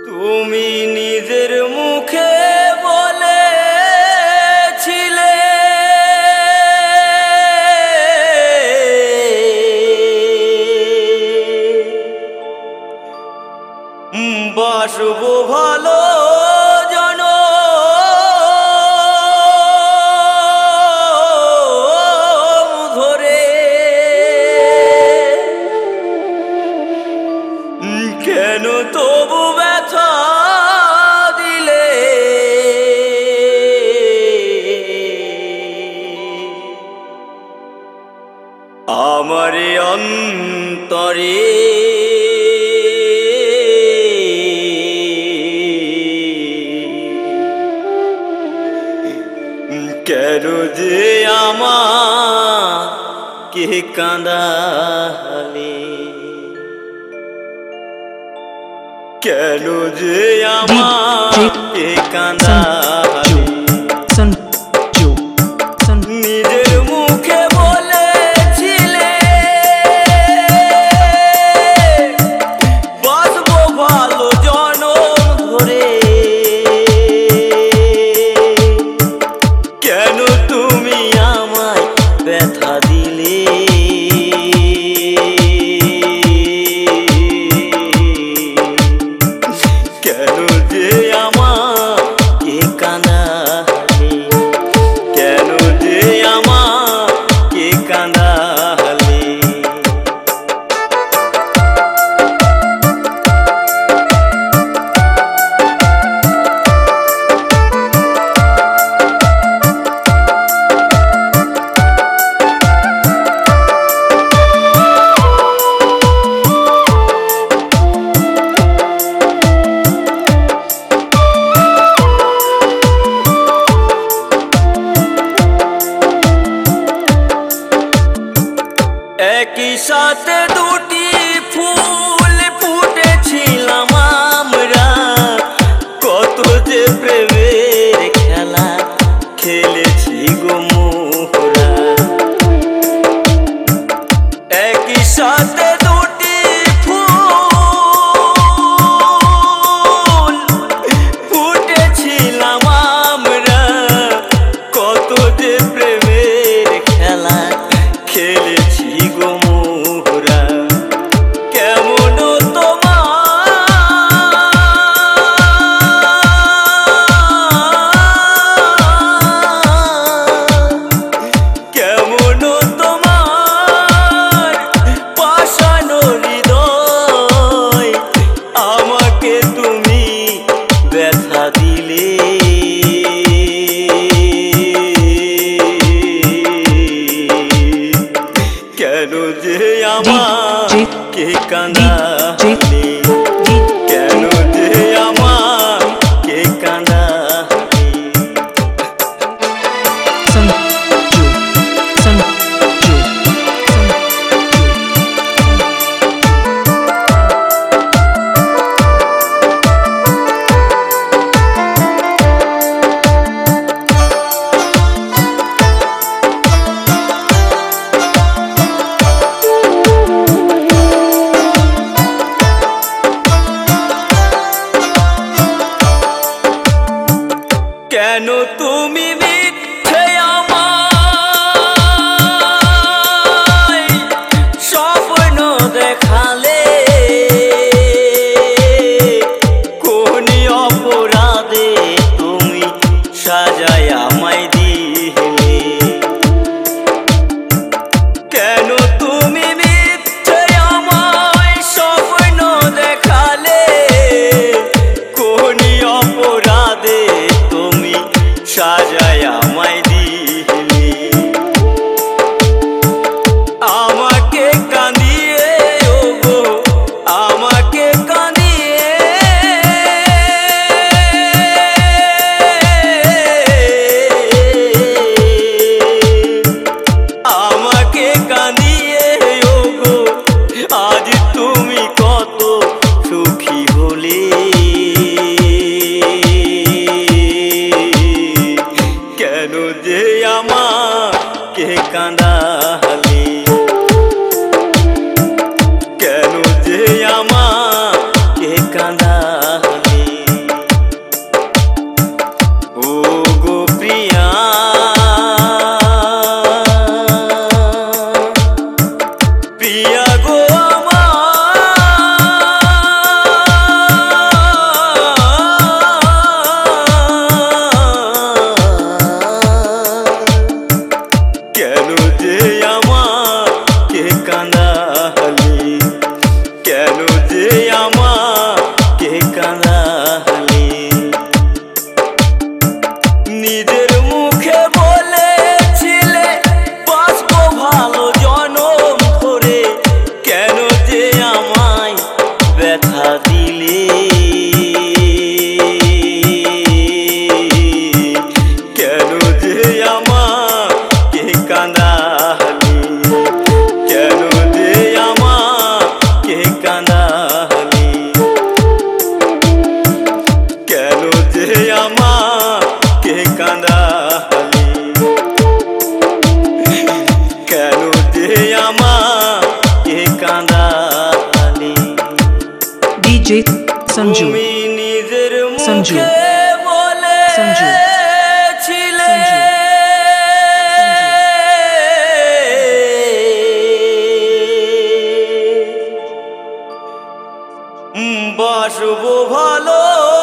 তুমি নিজের মুখে বলেছিলে বাসবো ভালো জনম ধরে। কেন তবু ব্যথা দিলে আমার অন্তরে? কেন যে আমাকে কাঁদালে? কেন যে আমাকে কাঁদালে? নিজের মুখে বলেছিলে বাসবো ভালো জনম ধরে। কেন তুমি আমায় ব্যথা দিলে? কেন যে আমাকে কাঁদালে? কেন যে আমাকে কাঁদালে? একই সাথে দুটি ফুল ফুটেছিলাম আমরা, কত যে প্রেমের খেলা খেলেছি গো মোরা। একই সাথে দুটি ফুল ফুটেছিলাম আমরা, কত যে প্রেমের খেলা খেলেছি গো মোরা। কেমন তোমার পাষানো হৃদয়, আমাকে তুমি ব্যথা দিলে। কেন যে আমাকে কাঁদালে? কেন যে আমাকে কাঁদালে? কেন তুমি মিথ্যে আমায় স্বপ্ন দেখালে? কোন অপরাধে তুমি সাজায় আমায় দিলে? কেন তুমি মিথ্যে আমায় স্বপ্ন দেখালে? কোন অপরাধে তুমি সাজায় আমায় দিলে? আমাকে কাঁদিয়ে ওগো, আমাকে কাঁদিয়ে আমাকে কাঁদিয়ে ওগো, আজ তুমি কত সুখী হলে? কেন যে আমাকে কাঁদালে? কেন যে আমাকে কাঁদালে? DJ Sanju. তুমি নিজের Sanju. মুখে বলেছিলে বাসবো ভালো